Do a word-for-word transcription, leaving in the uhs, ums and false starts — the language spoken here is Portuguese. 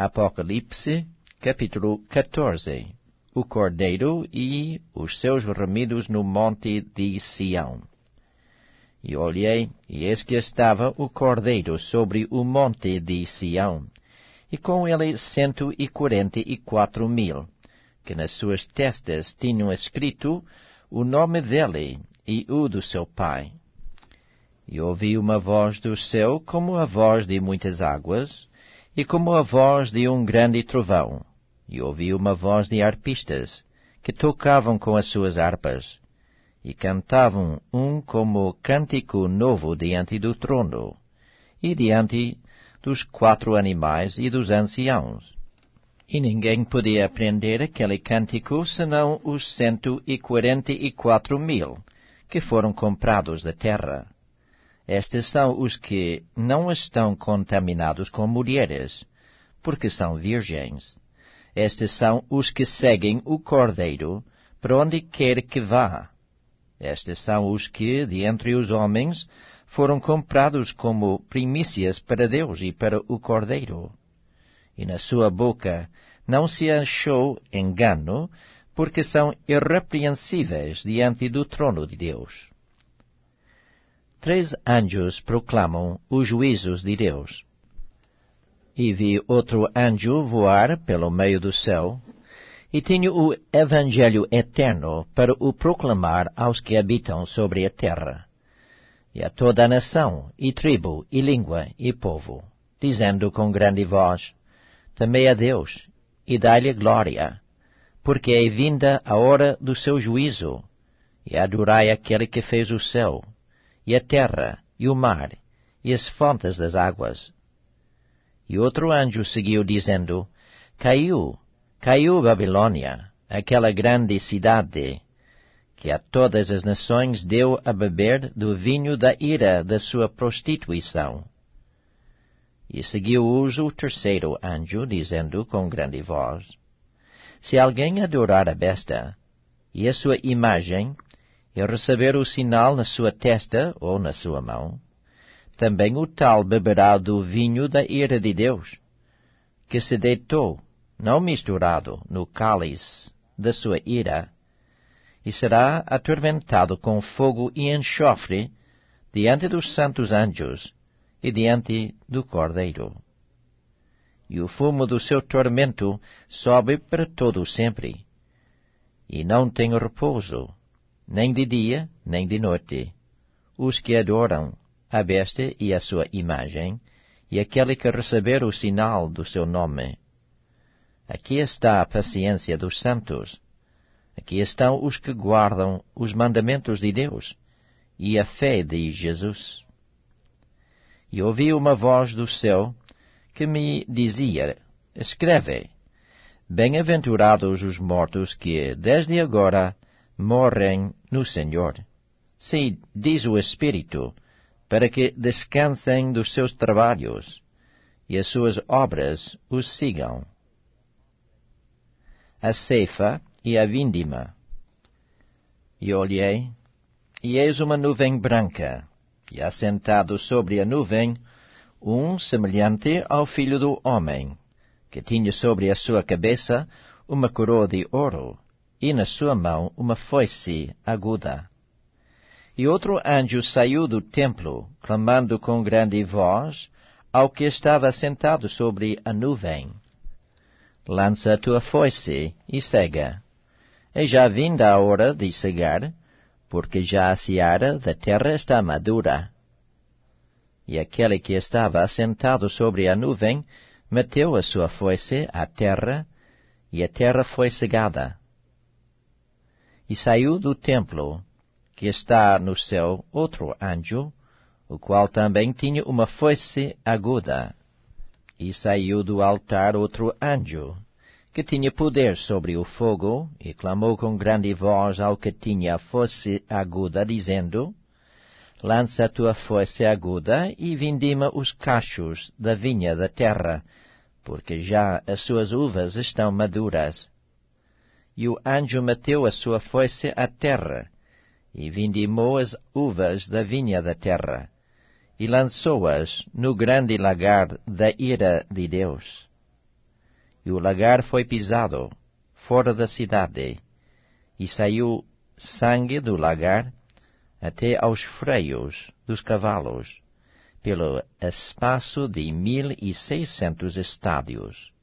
Apocalipse, capítulo catorze. O Cordeiro e os seus remidos no monte de Sião. E olhei, e eis que estava o Cordeiro sobre o monte de Sião, e com ele cento e quarenta e quatro mil, que nas suas testas tinham escrito o nome dele e o do seu pai. E ouvi uma voz do céu como a voz de muitas águas, e como a voz de um grande trovão. E ouvi uma voz de arpistas, que tocavam com as suas harpas, e cantavam um como cântico novo diante do trono, e diante dos quatro animais e dos anciãos. E ninguém podia aprender aquele cântico, senão os cento e quarenta e quatro mil, que foram comprados da terra. Estes são os que não estão contaminados com mulheres, porque são virgens. Estes são os que seguem o Cordeiro, para onde quer que vá. Estes são os que, de entre os homens, foram comprados como primícias para Deus e para o Cordeiro. E na sua boca não se achou engano, porque são irrepreensíveis diante do trono de Deus. Três anjos proclamam os juízos de Deus. E vi outro anjo voar pelo meio do céu, e tinha o Evangelho eterno para o proclamar aos que habitam sobre a terra, e a toda a nação, e tribo, e língua, e povo, dizendo com grande voz: Temei a Deus, e dai-lhe glória, porque é vinda a hora do seu juízo, e adorai aquele que fez o céu, e a terra, e o mar, e as fontes das águas. E outro anjo seguiu, dizendo: Caiu, caiu Babilônia, aquela grande cidade, que a todas as nações deu a beber do vinho da ira da sua prostituição. E seguiu-os o terceiro anjo, dizendo com grande voz: Se alguém adorar a besta, e a sua imagem, e receber o sinal na sua testa ou na sua mão, também o tal beberá do vinho da ira de Deus, que se deitou, não misturado, no cálice da sua ira, e será atormentado com fogo e enxofre diante dos santos anjos e diante do Cordeiro. E o fumo do seu tormento sobe para todo o sempre, e não tem repouso, nem de dia, nem de noite, os que adoram a besta e a sua imagem, e aquele que receber o sinal do seu nome. Aqui está a paciência dos santos. Aqui estão os que guardam os mandamentos de Deus e a fé de Jesus. E ouvi uma voz do céu que me dizia: Escreve, bem-aventurados os mortos que, desde agora, morrem no Senhor. Sim, diz o Espírito, para que descansem dos seus trabalhos, e as suas obras os sigam. A ceifa e a vindima. E olhei, e eis uma nuvem branca, e assentado sobre a nuvem, um semelhante ao Filho do Homem, que tinha sobre a sua cabeça uma coroa de ouro, e na sua mão uma foice aguda. E outro anjo saiu do templo, clamando com grande voz ao que estava sentado sobre a nuvem: Lança a tua foice e cega. É já vinda a hora de cegar, porque já a seara da terra está madura. E aquele que estava assentado sobre a nuvem meteu a sua foice à terra, e a terra foi cegada. E saiu do templo, que está no céu, outro anjo, o qual também tinha uma foice aguda. E saiu do altar outro anjo, que tinha poder sobre o fogo, e clamou com grande voz ao que tinha a foice aguda, dizendo: Lança a tua foice aguda e vindima os cachos da vinha da terra, porque já as suas uvas estão maduras. E o anjo meteu a sua foice à terra, e vindimou as uvas da vinha da terra, e lançou-as no grande lagar da ira de Deus. e o lagar foi pisado, fora da cidade, e saiu sangue do lagar até aos freios dos cavalos, pelo espaço de mil e seiscentos estádios.